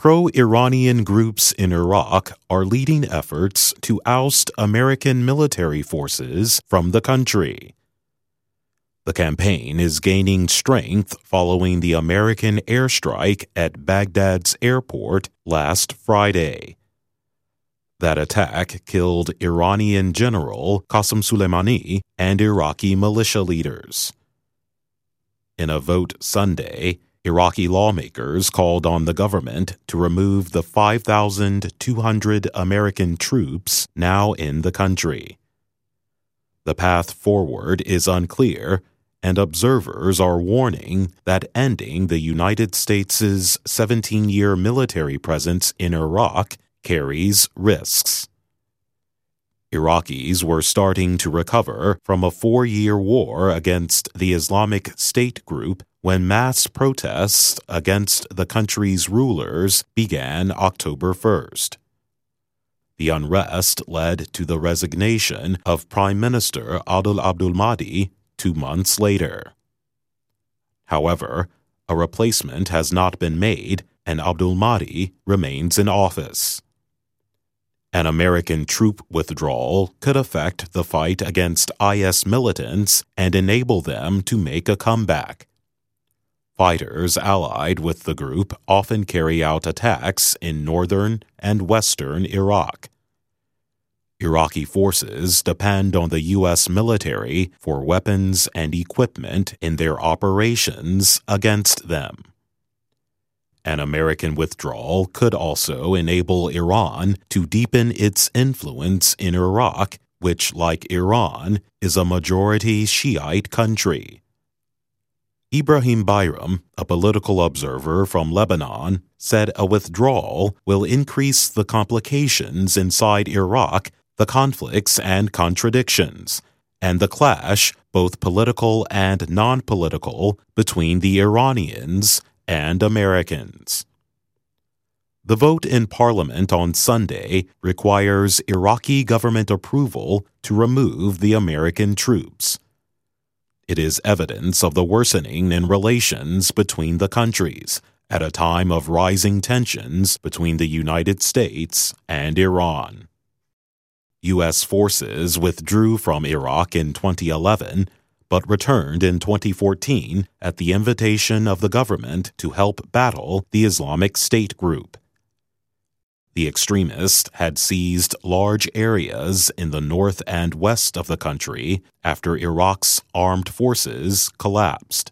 Pro-Iranian groups in Iraq are leading efforts to oust American military forces from the country. The campaign is gaining strength following the American airstrike at Baghdad's airport last Friday. That attack killed Iranian General Qasem Soleimani and Iraqi militia leaders. In a vote Sunday, Iraqi lawmakers called on the government to remove the 5,200 American troops now in the country. The path forward is unclear, and observers are warning that ending the United States' 17-year military presence in Iraq carries risks. Iraqis were starting to recover from a 4-year war against the Islamic State group when mass protests against the country's rulers began October 1st. The unrest led to the resignation of Prime Minister Adel Abdul Mahdi 2 months later. However, a replacement has not been made, and Abdul Mahdi remains in office. An American troop withdrawal could affect the fight against IS militants and enable them to make a comeback. Fighters allied with the group often carry out attacks in northern and western Iraq. Iraqi forces depend on the U.S. military for weapons and equipment in their operations against them. An American withdrawal could also enable Iran to deepen its influence in Iraq, which, like Iran, is a majority Shiite country. Ibrahim Bayram, a political observer from Lebanon, said a withdrawal will increase the complications inside Iraq, the conflicts and contradictions, and the clash, both political and non-political, between the Iranians and Americans. The vote in Parliament on Sunday requires Iraqi government approval to remove the American troops. It is evidence of the worsening in relations between the countries at a time of rising tensions between the United States and Iran. U.S. forces withdrew from Iraq in 2011, but returned in 2014 at the invitation of the government to help battle the Islamic State group. The extremists had seized large areas in the north and west of the country after Iraq's armed forces collapsed.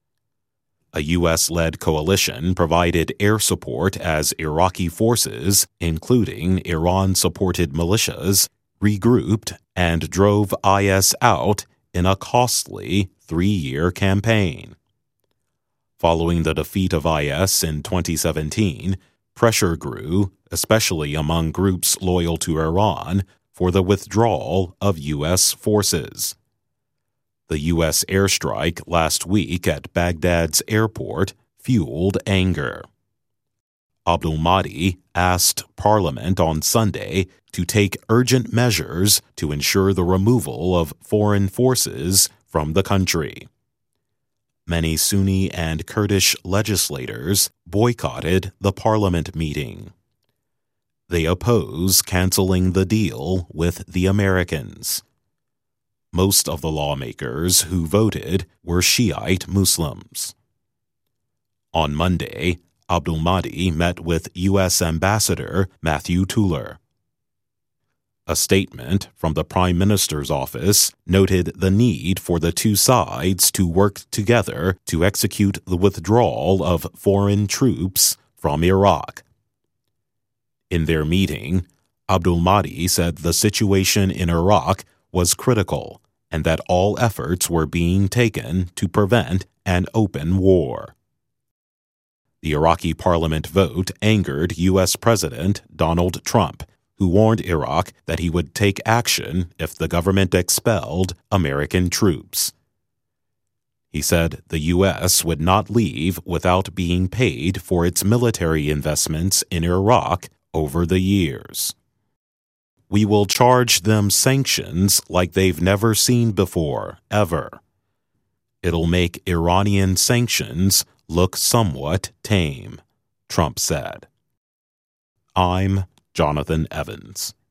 A U.S.-led coalition provided air support as Iraqi forces, including Iran-supported militias, regrouped and drove IS out in a costly 3-year campaign. Following the defeat of IS in 2017, pressure grew, especially among groups loyal to Iran, for the withdrawal of U.S. forces. The U.S. airstrike last week at Baghdad's airport fueled anger. Abdul Mahdi asked Parliament on Sunday to take urgent measures to ensure the removal of foreign forces from the country. Many Sunni and Kurdish legislators boycotted the parliament meeting. They oppose canceling the deal with the Americans. Most of the lawmakers who voted were Shiite Muslims. On Monday, Abdul Mahdi met with U.S. Ambassador Matthew Tuller. A statement from the Prime Minister's office noted the need for the two sides to work together to execute the withdrawal of foreign troops from Iraq. In their meeting, Abdul Mahdi said the situation in Iraq was critical and that all efforts were being taken to prevent an open war. The Iraqi parliament vote angered U.S. President Donald Trump, who warned Iraq that he would take action if the government expelled American troops. He said the U.S. would not leave without being paid for its military investments in Iraq over the years. We will charge them sanctions like they've never seen before, ever. It'll make Iranian sanctions look somewhat tame, Trump said. I'm Jonathan Evans.